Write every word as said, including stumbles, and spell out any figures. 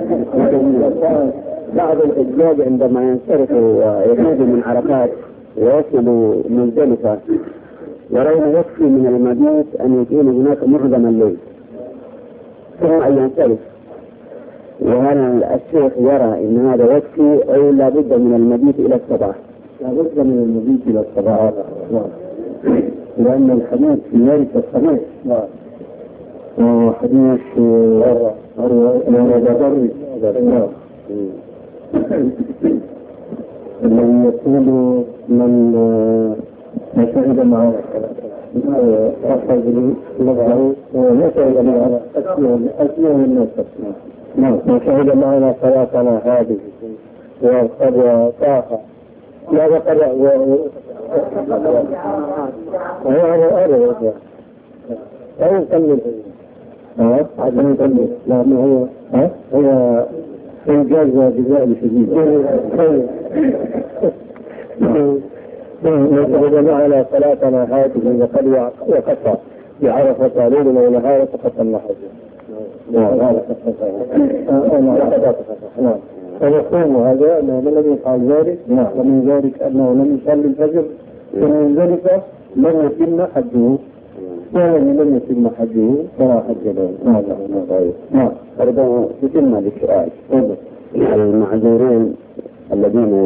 بعض الحجاج عندما ينصرفوا ويخرجوا من عرفات ويصلوا مزدلفة يرون يكفي من المبيت أن يكون هناك معظم الليل ثم أن ينصرف. وهل الشيخ يرى أن هذا يكفي أو لا بد من المبيت إلى الصباح؟ لا بد من المبيت إلى الصباح، لأن الحديث في ذلك الصحيح وحديث الذي يقول من شهد معه أخذ لغه ويشهد معنا أسمه الناس. من شهد معنا صلاتنا هذه وقد طاف ماذا قرأ وهو هذا أرى أو نكمل ها عشان نكمل لأنه هو ها هو إنجاز جزائي شديد. من شهد معنا صلاتنا هذه وقد وقف بعرفة ليلنا ونهارا فقد النحجة. نعم فنقوم هذا أنه لم يفعل ذلك، ومن ذلك أنه لم يصلي الفجر، ومن ذلك لم يتم حجه، ومن لم يتم حجه فلا حج له. نعم. أريد أن يتم السؤال. المعذورين الذين